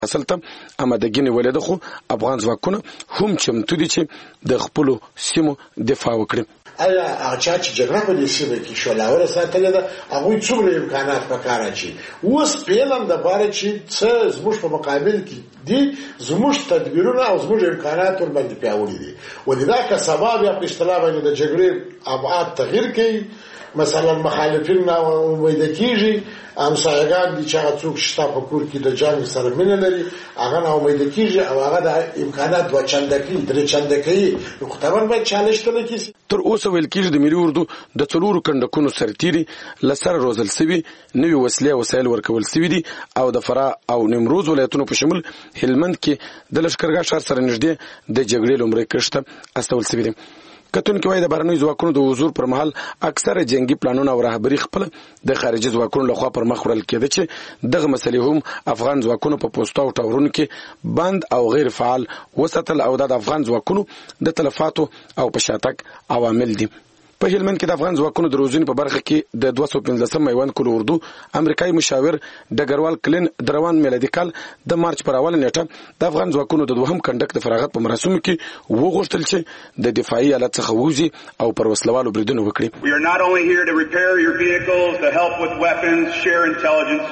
اصل ته آمادګي نیولې ده، خو افغان ځواکونه هم چمتو دي چې د خپلو سیمو دفاع وکړي. آیا هغه چا چې جګړه په دې سیمه کې شولاوره ساتلې ده هغوی څومره امکانات پکار اچي؟ اوس پیلم د باره چې څه زموږ په مقابل کې دي، زموږ تدبیرونه او زموږ امکانات ورباندې پیاوړي دي. ولذا که سبا بیا په اصطلاح باندې د جګړې ابعاد تغییر کوي، مثلا مخالفین امیده کیږي، همسایگان دي چې هغه څوک شته په کور کې د جنګ سره مینه لري هغه نه امیده کیږي او هغه د امکانات دوه چنده کوي، درې چنده کوي، نو خو طبعا باید چالش ته نه کیږي. تر اوسه ویل کېږي د ملي اردو د 4 کنډکونو سرتیري له سره روزل سوي، نوي وسلې او وسایل ورکول سوي دي او د فراه او نیمروز ولایتونو په شمول هلمند کې د لښکرګاه ښار سره نږدې د جګړې لومړی کښت استول سوي دي. کتونکي وايي د بهرنیو ځواکونو د حضور پر مهال اکثره جنگي پلانونه او رهبري خپل د خارجي ځواکونو لخوا پر مخ وړل کېده چې دغه مسلې هم افغان ځواکونو په پوسټو او ټاورونو کې بند او غیر فعال وساتل او د افغان ځواکونو د تلفاتو او په شاتګ عوامل دي. په هلمند کې د افغان ځواکونو د روزنې په برخه کې د 215 میوند کلو اردو امریکایي مشاور ډګروال کلین د روان میلادي کال د مارچ پر اوله نیټه د افغان ځواکونو د دوهم کنډک د فراغت په مراسمو کې وغوښتل چې د دفاعي آلات څخه ووځي او پر وسلوالو بریدونه وکړي. We are not only here to repair your vehicles, to help with weapons, share intelligence.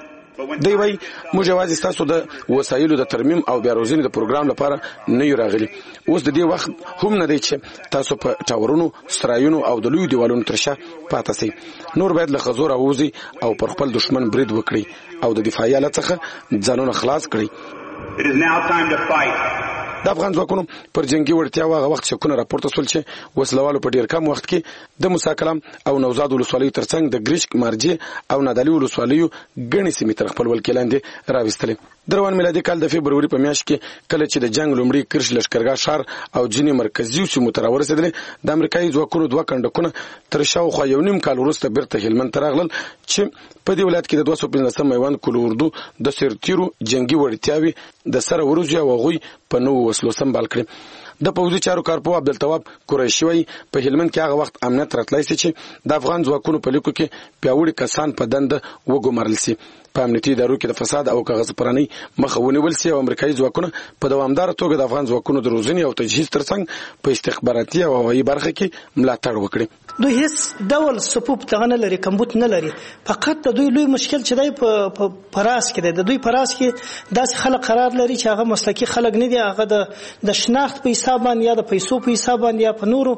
دی وای موږ یوازې تاسو د وسایلو د ترمیم او بیا روزنې د پروګرام لپاره نه یو راغلي. اوس د دې وخت هم نه دی چې تاسو په ټاورونو، سرایونو او د لوی دیوالونو ترشا پاتې سئ. نور باید له خزور اووزي او پر خپل دشمن برید وکړي او د دفاعي آلات څخه ځانونه خلاص کړي. It is now time to fight. د افغان ځواکونو پر جنگي وړتیا هغه وخت شکونه راپورته شول چې وسلوالو په ډیر کم وخت کې د موسی کلام او نوزاد ولسوالیو ترڅنګ د ګریشک، مارجې او نادعلي ولسوالیو ګڼې سیمې تر خپل ولکې لاندې راوستلې. د روان میلادي کال د فبروري په میاشت کې کله چې د جنگ لومړی کرش لښکرګاه ښار او ځینې مرکزي سیمو ته راورسېدل، د امریکایي ځواکونو 2 کنډکونه تر شاوخوا 1.5 کال وروسته بیرته هلمند ته راغلل چې په دې ولایت کې د 215 میوند کلو اردو د سرتیرو جنگي وړتیاوې د سره وروځي او هغوی په نوو وسلو سمبال کړي. د پوځي چارو کارپو عبدالتواب قریشي وایي په هلمند کې هغه وخت امنیت راتلای شي چې د افغان ځواکونو په لیکو کې پیاوړي کسان په دنده وګمارل شي، په امنیتي ادارو کې د فساد او کاغذ پرانۍ مخه ونیول شي او امریکایي ځواکونه په دوامدار توګه د افغان ځواکونو د روزنې او تجهیز ترڅنګ په استخباراتي او هوایي برخه کې ملاتړ وکړي. دوی هیڅ ډول صفوف دغه نه لري، کمبود نه لري. فقط د دوی لوی مشکل چې دی په پراس کې دی. د دوی پراس کې داسې خلک قرار لري چې هغه مسلکي خلک نه دي، هغه د شناخت په حساب باندې یا د پیسو په حساب باندې یا په نورو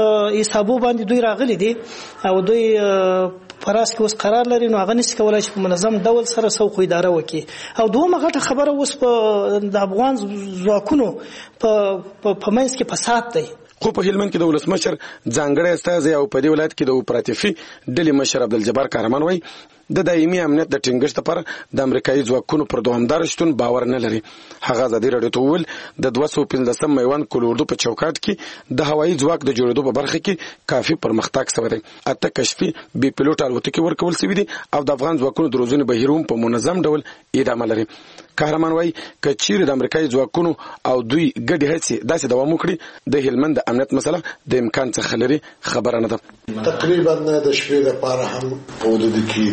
حسابو باندې دوی راغلي دي او دوی پراس کې اوس قرار لري، نو هغه نشي کولای چې په منظم ډول سره سوق اداره وکړي. او دومره غټه خبره اوس په د افغان ځواکونو په منځ کې فساد دی. خو په هلمند کې د ولسمشر ځانګړی استازی او په دې ولایت کې د اپراتیفي ډلې مشر عبدالجبار کارمان وایي د دایمي امنیت د ټینګښت لپاره د امریکایي ځواکونو پر دوامدار شتون باور نه لري. هغه ازادي راډیو ته وویل د 215 میوند کلو اردو په چوکاټ کې د هوایي ځواک د جوړېدو په برخه کې کافي پرمختګ شوی دی. 8 کشفي بي پيلوټ الوتکې ورکول شوي دي او د افغان ځواکونو د روزنې بهیر هم په منظم ډول ادامه لري. قهرمان وایي که چیرې د امریکایي ځواکونو او دوی ګډې هڅې داسې دوام وکړي د هلمند د امنیت مسله د امکان څخه لري خبره نه ده. تقریبا د شپې لپاره هم په حدود کې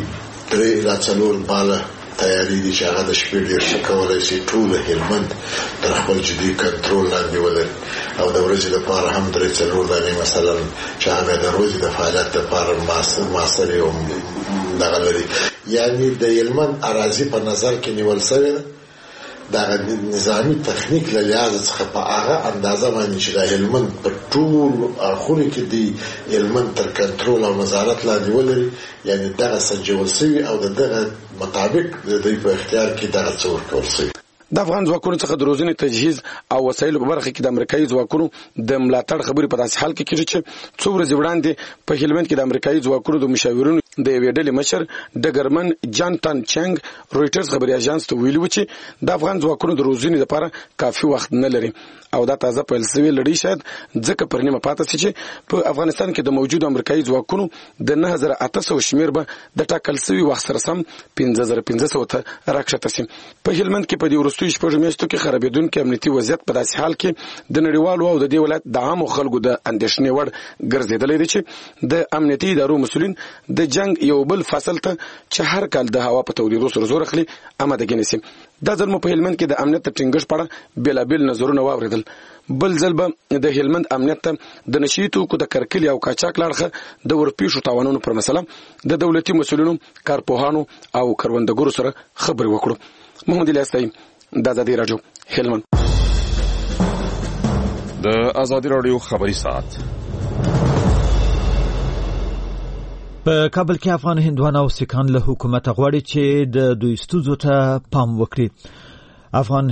3-4 بالا تیاری دي چې هغه د شپې ډېر ښه کولی شي ټول هلمند تر خپل جدي کنټرول لاندې ولري او د ورځې لپاره هم 3-4 دانې مثلا چې هغه د ورځې د فعالیت لپاره ماسرې او دغه لري. یعنی د هلمند اراضي په نظر کې نیول شوې ده دا نظامی تخنیک له لحاظ څخه په هغه اندازه باندې چې د هلمند په ټول اخوري کې دی هلمند تر کنټرول او نظارت لاندې ولري، یعنی دغه سنجول شوي او دغه مطابق د دوی په اختیار کې دغه څه ورکول شوي. د افغان ځواکونو څخه د روزنې تجهیز او وسایلو په برخه کې د امریکایي ځواکونو د ملاتړ خبرې په داسې حال کې کېږي چې څو ورځې وړاندې په هلمند کې د امریکایي ځواکونو د مشاورینو د یوې ډلې مشر ډګرمن جانتن چنګ رويټرز خبري اژانس ته ویلي و چې د افغان ځواکونو د روزنې لپاره کافي وخت نه لري او دا تازه پیل شوی لړۍ شاید ځکه پر نیمه پاتې شي چې په افغانستان کې د موجود امریکایي ځواکونو د 9800 شمیر به د ټاکل شوی وخت سره سم 5500 ته راکښته شي. په هلمند کې په دې وروستیو شپږ میاشتو کې خرابېدونکي امنیتي وضعیت په داسې حال کې د نړیوالو او د دې ولایت د عامو خلکو د اندېښنې وړ ګرځېدلی دی چې د امنیتي ادارو مسؤلین د جنگ یو بل فصل ته چې هر کال د هوا په تولیدو سره زور اخلي آمادګي نیسي. دا ځل مو په هلمند کې د امنیت ټینګښت په اړه بیلابیل نظرونه واوریدل. بل ځل به د هلمند امنیت ته د نشي توکو د کرکلي او قاچاق لاړخه د ورپېښو تاوانونو پر مسله د دولتي مسؤلینو، کارپوهانو او کروندګرو سره خبرې وکړو. محمد الیاس تایم، د ازادي رادیو، هلمند. د ازادي رادیو خبري ساعت. په کابل کې افغان هندوان او سیکان له حکومت غواړي چې د دوی ستونزو ته پام وکړي. افغان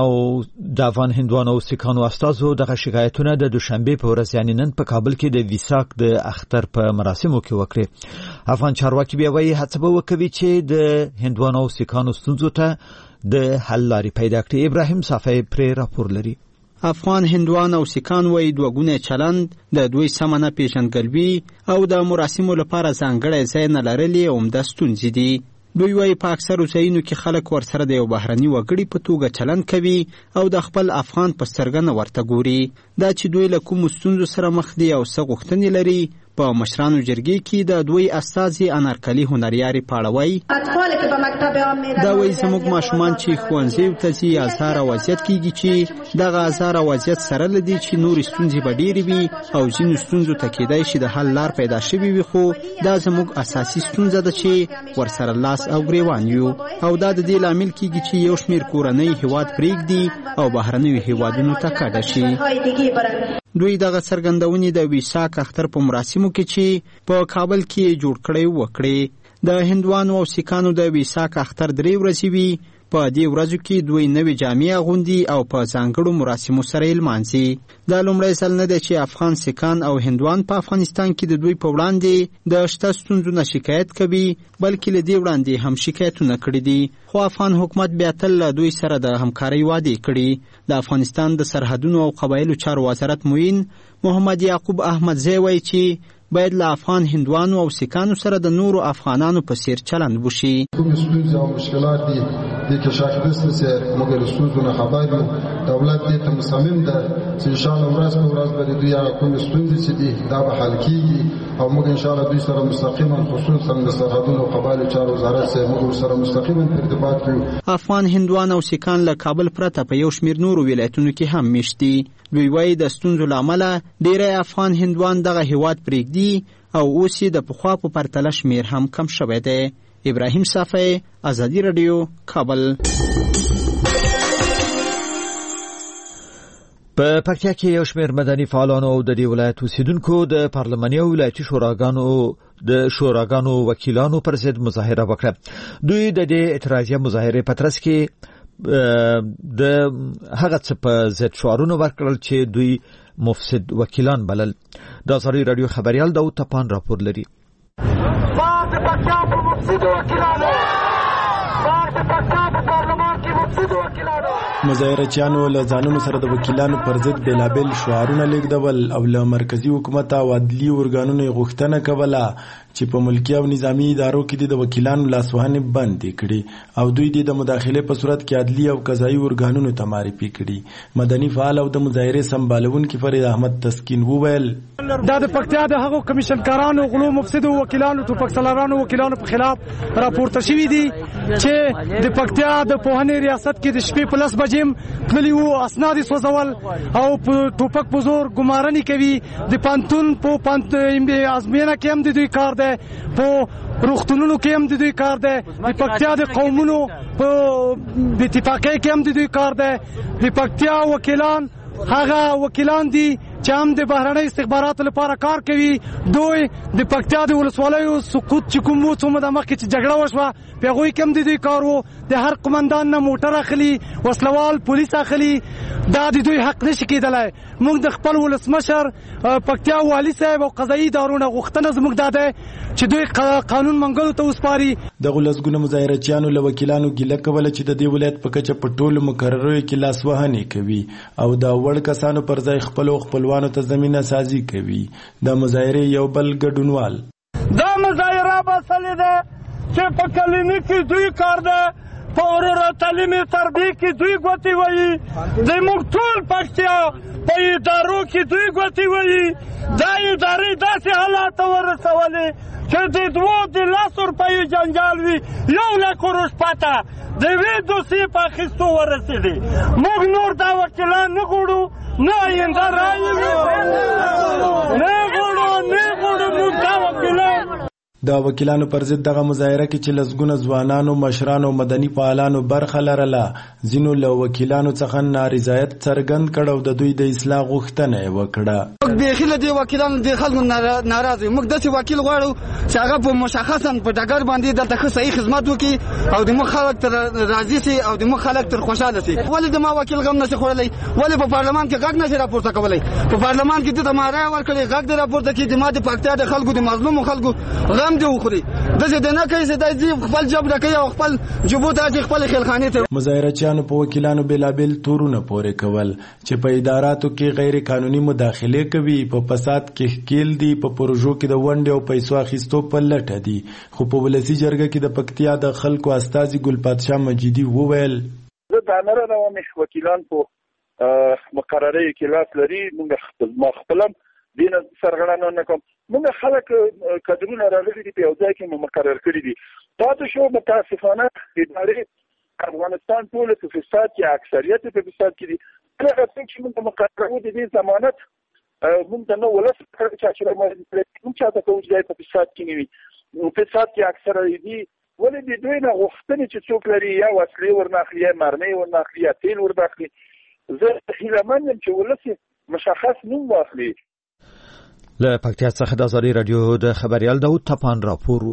هندوان او سیکانو استازو دغه شکایتونه د دوشنبه په ورځ یعنی نن په کابل کې د ویساک د اختر په مراسمو کې وکړي. افغان چارواکي بیا وایي هڅه به وکوي چې د هندوان او سیکانو ستونزو ته د حل لارې پیدا کړي. ابراهیم صافی پرې راپور لري. افغان هندوان او سیکان وایي دوه چلند، د دوی سمنه پیژندګلوي او د مراسمو لپاره ځانګړی ځای نه لرلې عمده ستونزې دي. دوی وایي په اکثرو ځایونو کې خلک ورسره د یو بهرني وګړي په توګه چلند کوي او د خپل افغان په سترګه نه ورته ګوري. دا چې دوی له کومو ستونزو سره مخ دي او څه غوښتنې لري، په مشرانو جرګې کې د دوی استازي انارکلي هنریاري پاړوي. دا وایي زموږ ماشومان چې ښوونځیو ته ځي ازاره وضعیت کېږي چې دغه ازاره وضعیت سره لدی چې نورې ستونزې به ډېرې وي او ځینو ستونزو ته کېدای شي د حل لار پیدا شوي وي، خو دا زموږ اساسي ستونزه ده چې ورسره لاس او ګریوان یو، او دا د دې لامل کېږي چې یو شمېر کورنۍ هېواد پرېږدي او بهرنیو هېوادونو ته کډه شي. دوی دغه څرګندونې د ویساک اختر په مراسمو کې چې په کابل کې جوړ کړی وکړي. د هندوانو او سیکانو د ویساک اختر 3 ورځې وي. په دې ورځو کې دوی نوې جامې اغوندي او په ځانګړو مراسمو سره یې لمانځي. دا لومړی ځل نه دی چې افغان سیکان او هندوان په افغانستان کې د دوی په وړاندې د شته ستونزو نه شکایت کوي، بلکې له دې وړاندې هم شکایتونه کړي دي، خو افغان حکومت بیا تل له دوی سره د همکارۍ وعدې کړي. د افغانستان د سرحدونو او قبایلو چارو وزارت معین محمد یعقوب احمدزی وایي چې باید له افغان هندوانو او سیکانو سره د نورو افغانانو په څیر چلند وشي. کوم ستونزې او مشکلات دي د کشاکدست سره موږ له ستونزو خبر یو. دولت دې ته مصمم ده چې ان شاء الله ورځ په ورځ به دوی هغه کوم ستونزې چې دي دا به حل کیږي او موږ ان شاء الله دوی سره مستقیما خصوصا د سرحدونو او قبایلو چارو وزارت سره موږ سره مستقیما په ارتباط کې. افغان هندوان او سیکان له کابل پرته په یو شمېر نورو ولایتونو کې هم میشتي. دوی وایي د ستونزو له امله ډېری افغان هندوان دغه هېواد پرېږدي او اوس یې د پخوا په پرتله شمېر هم کم شوی دی. ابراهیم صافی، ازادي رادیو، کابل. په پکتیا کې یو شمېر مدني فعالانو او د دې ولایت اوسیدونکو د پارلماني او ولایتي شوراګانو وکیلانو پر ضد مظاهره وکړه. دوی د دې اعتراضیه مظاهرې په ترڅ کې د هغه څه په ضد شعارونه ورکړل چې دوی مفسد وکیلان بلل. د ازادي رادیو خبريال داود تپان راپور لري. مظاهرچیانو له ځانونو سره د وکیلانو پر ضد بیلابیل شعارونه لیږدول او له مرکزی حکومت او عدلي ارګانونو غوښتنه کوله چې په ملکی او نظامی ادارو کې د وکیلانو لاسوهنې بندې کړي او دوی د مداخله په صورت کې عدلي او قضایي ارګانونو ته معرفي کړي. مدني فعال او د مظاهرې سمبالونکي فرید احمد تسکین وویل دا د پکتیا د هغو کمیشنکارانو غلو مفسدو وکیلانو ټوپک سالارانو وکیلانو په خلاف راپورته شوي دي چې د پکتیا د پوهنې ریاست کې د شپې په 10 بجې تللي وو، اسناد سوځول او په ټوپک په زور ګمارنې کوي. د پانتون په ازموینه کې هم د دوی کار دی، په روغتونونو کې هم د دوی کار دی، د پکتیا د قومونو په اتفاقۍ کې هم د دوی کار دی. د پکتیا وکیلان هغه وکیلان دي چې هم د بهرنۍ استخباراتو لپاره کار کوي. دوی د پکتیا د ولسوالیو سقوط چې کوم وو څومره د مخکې چې جګړه وشوه په هغوی کې هم د دوی کار وو. د هر قمندان نه موټر اخلي، وسلوال پولیس اخلي. دا د دوی حق نشي کېدلی. موږ د خپل ولسمشر پکتیا والي صاحب او قضایي ادارونه غوښتنه زموږ دا ده چې دوی قانون منګلو ته وسپاري. دغه لسګونه مظاهرچیانو له وکیلانو ګیله کوله چې د دې ولایت په کچه په ټولو مقررو کې لاسوهنې کوي او د وړ کسانو پر ځای خپلوانو ته زمینه سازي کوي. د مظاهرې یو بل ګډونوال دا مظاهره بسلې ده چې په کلینیک کې دوی کار ده، په ورور تعلیم تربیه کې دوی ګوتې وهي، زموږ ټول پښتیا په ادارو کې دوی ګوتې وهي. دا ادارې داسې حالات ورسولې چې د 2 روپیو جنجال وي 1,00,000 روش پاته د یوې دوسیې په اخیستو ورسېدې. موږ نور دا وکیلان نه غواړو، نه آینده رایې نه غواړو موږ دا وکیلان. د وکیلانو پر ضد دغه مظاهره کې چې لسګونه ځوانانو، مشرانو او مدني فعالانو برخه لرله، ځینو له وکیلانو څخه نارضایت څرګند کړ او د دوی د اصلاح غوښتنه یې وکړه. موږ بیخي له دې وکیلانو د خلکو ناراض یو. موږ داسې وکیل غواړو چې هغه په مشخصا په ډګر باندې دلته ښه صحیح خدمت وکړي او د موږ خلک تر راضي سي او د موږ خلک تر خوشاله سي. ولې د ما وکیل غم نشي خوړلی؟ ولې په پارلمان کې غږ نشي راپورته کولی؟ په پارلمان کې د مارای ورکړي غږ د راپورته کې د ما د پکتیا د خلکو د مظلومو خلکو غم دی وخوري. دغه د نه کوي چې د خپل جوب راکړي او خپل جوبو ته خپل خلخانه ته. مظاهرچیانو په وکیلانو بلابل تورونه پورې کول چې په اداراتو کې غیر قانوني مداخله کوي، په فساد کې ښکیل دي، په پروژو کې د ونډې او پیسو اخیستو په لټه دي. خو په ولسي جرګه کې د پکتیا د خلکو استازي ګل پادشاه مجیدي وویل زه دا نه راوم وکیلان په مقرره کې لاس لري، موږ خپلم دین سرغړانه نه کوم. موږ خلک کډرونه راغلي دي په یو ځای کې مقرر کړی دي. تاسو شو متاسفانه ادارې افغانستان ټول په فساد کې اکثریت په فساد کې دي. هغه څنګه چې موږ مقرره دي ضمانت موږ نه ولس چې موږ چاته کوم ځای په فساد کې نیوي فساد کې اکثر دي. ولې د دوی نه غوښتنې چې څوک لري یا وسلې ورناخلي یا مرمۍ ورناخلي یا تیل ورناخلي. زه هیله مند یم چې ولس مشخص نوم واخلي. له پکتیا څخه د ازادي رادیو د خبريال داود تپان راپور.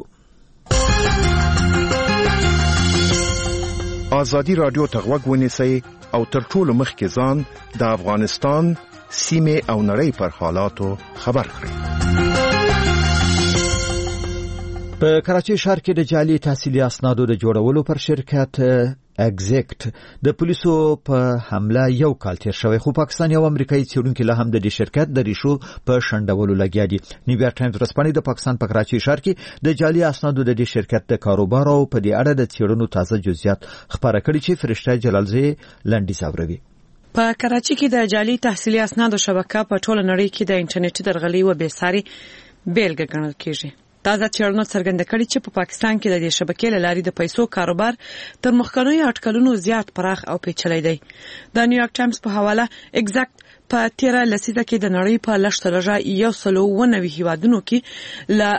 ازادي رادیو ته غوږ ونیسئ او تر ټولو مخکې ځان د افغانستان سیمه او نړۍ پر حالاتو خبر کړئ. په کراچۍ ښار کې د جعلي تحصیلي اسنادو د جوړولو پر شرکت اگزیکټ د پولیسو په حمله یو کال تیر شوی، خو پاکستان او امریکایي څېړونکي له هم د دې شرکت د ریښو په شنډولو لګیا دي. نیویارک ټایمز ورځپاڼې د پاکستان په کراچۍ ښار کې د جعلي اسنادو د دې شرکت د کاروبار او په دې اړه د څېړنو تازه جزئیات خبره کړي چې فرشته جلالزی لنډیز اوروي. په کراچۍ کې د جعلي تحصیلي اسنادو شبکه په ټوله نړۍ کې د انټرنیټي درغلۍ و بېساري بیلګه ګڼل کېږي. تازه څېړنو څرګنده کړې چې په پاکستان کې د دې شبکې له لارې د پیسو کاروبار تر مخکنیو اټکلونو زیات پراخ او پیچلی دی. د نیویارک ټایمز په حواله اگزیکټ په 13 لسیزه کې د نړۍ په لشتلجه 190 هیوادونو کې له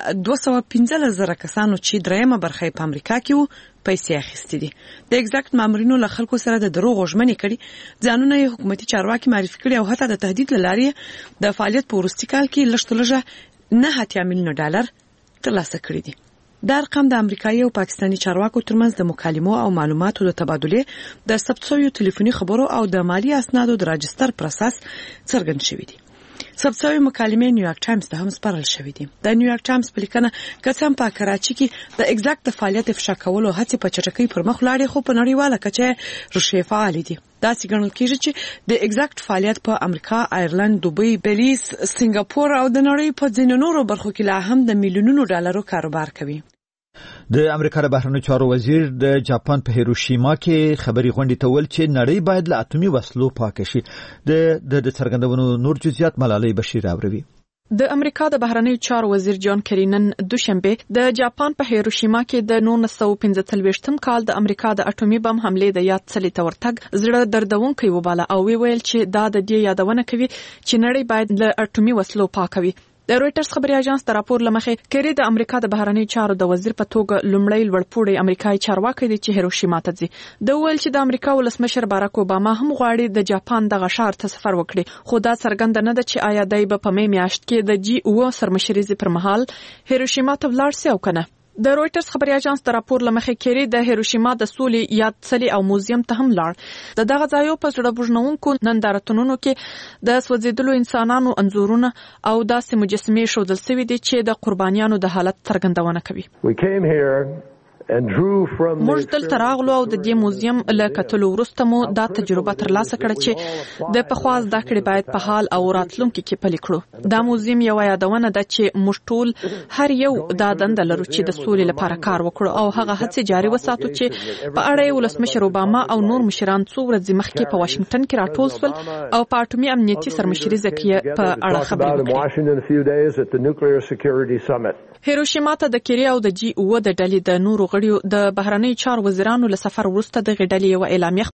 215,000 کسانو چې درېمه برخه په امریکا کې وو پیسې اخیستې دي. د اگزیکټ مامورینو له خلکو سره د دروغ ژمنې کړي، ځانونه یې حکومتي چارواکي معرفي کړي او حتی د تهدید له لارې د فعالیت په وروستي کال کې لشتلجه 9 میلیون ډالر ترلاسه کړی دي. دا رقم د امریکایي او پاکستاني چارواکو ترمنځ د مکالمو او معلوماتو د تبادلې د ثبت شویو ټلیفوني خبرو او د مالی اسنادو د راجستر پر اساس څرګند شوی دي. ثبت شوی مکالمې نیویارک ټایمز ته هم سپارل شوې دي. د نیویارک ټایمز په لیکنه که څه هم په کراچۍ کې د اگزیکټ د فعالیت افشا کولو هڅې په چټکۍ پر مخ لاړې، خو په نړیواله کچه ریښې فعالې دي. داسې ګڼل کېږي چې د اگزیکټ فعالیت په امریکا، آیرلند، دوبۍ، بلیز، سنگاپور او د نړۍ په ځینو نورو برخو کې لا هم د میلیونونو ډالرو کاروبار کوي. د امریکا د بهرنیو چارو وزیر د جاپان په هیروشیما کې خبري غونډې ته ویل چې نړۍ باید له اتومي وسلو پاکه شي. د څرګندونو نور جزئیات ملالۍ بشیر اوروي. د امریکا د بهرنیو چارو وزیر جان کری نن دوشنبه د جاپان په هیروشیما کې د 1945م کال د امریکا د اټومي بم حمله د یاد څلې تورتګ زړه دردونکې وباله او ویل چې دا د دې یادونه کوي چې نړۍ باید له اټومي وسلو پاکوي. د رويټرز خبري اژانس د راپور لمخې کری د امریکا د بهرنیو چارو د وزیر په توګه لومړی لوړپوړی امریکایي چارواکي دی چې هیروشیما ته ځي. د ویل چې د امریکا ولسمشر باراک اوباما هم غواړي د جاپان د غشار ته سفر وکړي، خو دا څرګند نه ده چې آیا دای په مې میاشت کې د جی او سرمشريزي پر مهال هیروشیما ته ولاړ شي او کنه. د رويټرز خبري اژانس د راپور لمخې کری د هیروشیما د سولې یاد څلې او موزیم ته هم لاړ. دغه ځایو په زړه بوجنونکو نندارتونونو کې د سوځیدلو انسانانو انځورونه او داسې مجسمې ښودل شوي دي چې د قربانیانو د حالت څرګندونه کوي. We came here موږ دلته راغلو او د دې موزیم له کتلو وروسته مو دا تجربه ترلاسه کړه چې د پخوا زده کړې باید په حال او راتلونکي کې پلي کړو. دا موزیم یو یادونه ده چې موږ ټول هر یو دا دنده لرو چې د سولې لپاره کار وکړو او هغه هڅې جاري وساتو چې په اړه یې ولسمشر اوباما او نور مشران څو ورځې مخکې په واشنگټن کې راټول شول او په اټومي امنیتي سرمشري ځکه په اړه خبرې وکړي. هیروشیما ته د کیری او د G7 د ډلې د نورو غړیو د بهرنی چارو وزیرانو له سفر وروسته د غډلې یو اعلامیه